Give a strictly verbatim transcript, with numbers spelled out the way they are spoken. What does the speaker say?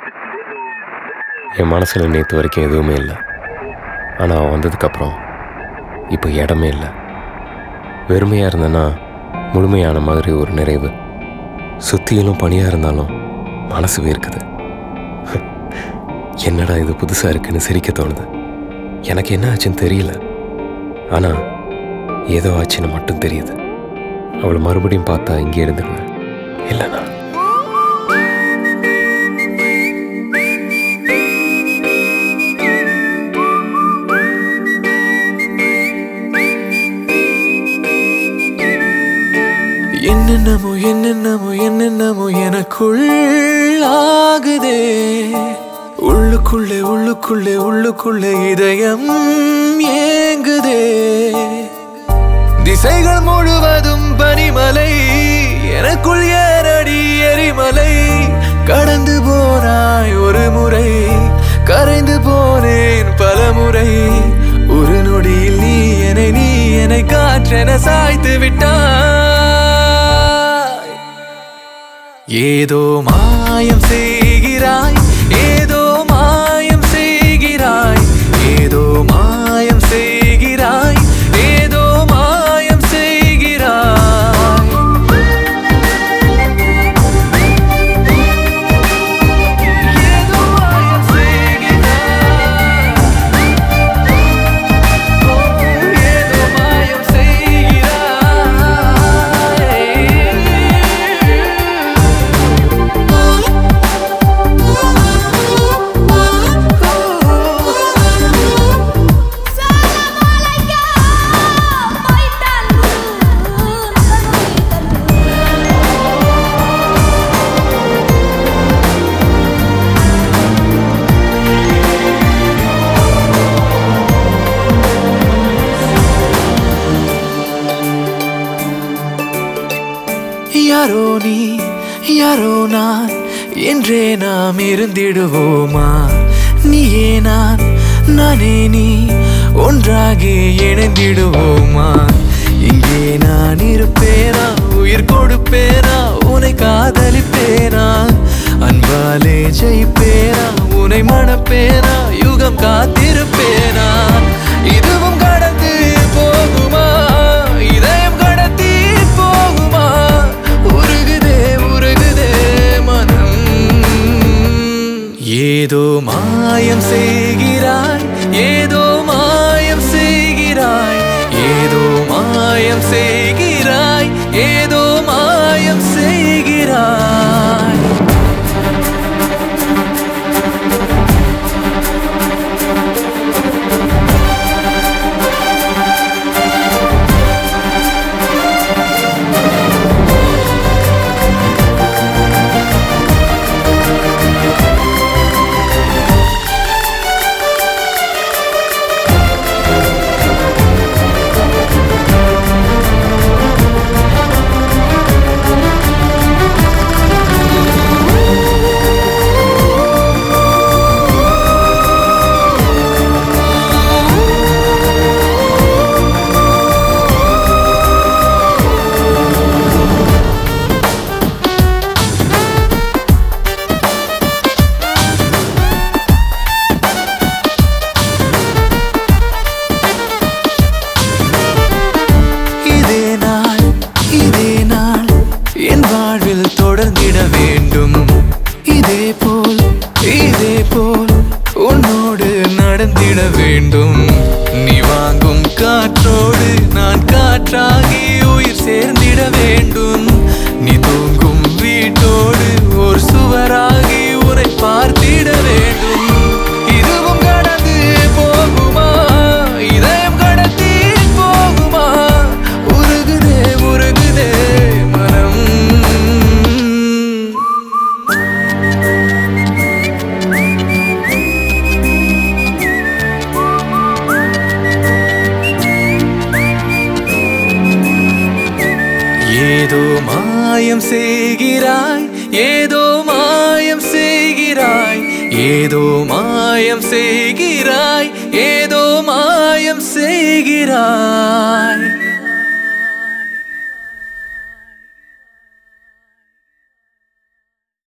என் மனசில் நேற்று வரைக்கும் எதுவுமே இல்லை. ஆனால் அவன் வந்ததுக்கப்புறம் இப்போ இடமே இல்லை. வெறுமையாக இருந்தேன்னா முழுமையான மாதிரி ஒரு நிறைவு. சுத்தியிலும் பனியாக இருந்தாலும் மனசு வேர்க்குது. என்னடா இது புதுசாக இருக்குன்னு சிரிக்க தோணுது. எனக்கு என்ன ஆச்சுன்னு தெரியல, ஆனால் ஏதோ ஆச்சுன்னு மட்டும் தெரியுது. அவளை மறுபடியும் பார்த்தா இங்கே இருந்துருவேன். இல்லைண்ணா என்னென்னமோ என்னென்னமோ என்னென்னமோ எனக்குள் ஆகுதே. உள்ளுக்குள்ளே உள்ளுக்குள்ளே உள்ளுக்குள்ளே இதயம் ஏங்குதே. திசைகள் முழுவதும் பனிமலை, எனக்குள் ஏறடி எரிமலை. கடந்து போனாய் ஒரு முறை, கரைந்து போனேன் பல முறை. ஒரு நொடியில் நீ என்னை நீ என்னை காற்றென சாய்த்து விட்டாய். ஏதோ மாயம் செய்கிறாய், ஏதோ மாயம் செய்கிறாய், ஏதோ மாயம் செய்கிறாய், ஏதோ மாயம் செய்கிறாய். ஏதோ மாயம் செய்கிறாய், ஏதோ மாயம் யாரோ நீ யாரோ நான் என்றே நாம் இருந்திடுவோமா? நீயே நான் நானே நீ ஒன்றாகி இணைந்திடுவோமா? இங்கே நான் இருப்பேனா, உயிர் கொடுப்பேனா, உன்னை காதலிப்பேனா, அன்பாலே ஜெயிப்பேனா, உன்னை மணப்பேனா, யுகம் காத்திருப்பேனா? இதுவும் கடந்து போகுமா, இதயம் கடத்தி போகுமா? உருகுதே உருகுதே மனம். ஏதோ மாயம் செய்கிறாய், ஏதோ மாயம் செய்கிறாய், ஏதோ மாயம் செய்கிறாய், ஏதோ மாயம் செய்கிறாய். தொடர்ந்திட வேண்டும் இதே போல் இதே போல் உன்னோடு நடந்திட வேண்டும். நீ வாங்கும் காற்றோடு நான் காற்றாகி உயிர் சேர்ந்திட வேண்டும். நீ தூங்கும் வீட்டோடு ஒரு சுவராகி உன்னை பார்த்திட வேண்டும். இதுவும் கடந்து போகுமா, இதயம் கடத்தி போகுமா? உருகுதே உருகுதே மனம். ஏதோ மாயம் செய்கிறாய், ஏதோ மாயம் செய்கிறாய், ஏதோ மாயம் செய்கிறாய், ஏதோ மாயம் செய்கிறாய்.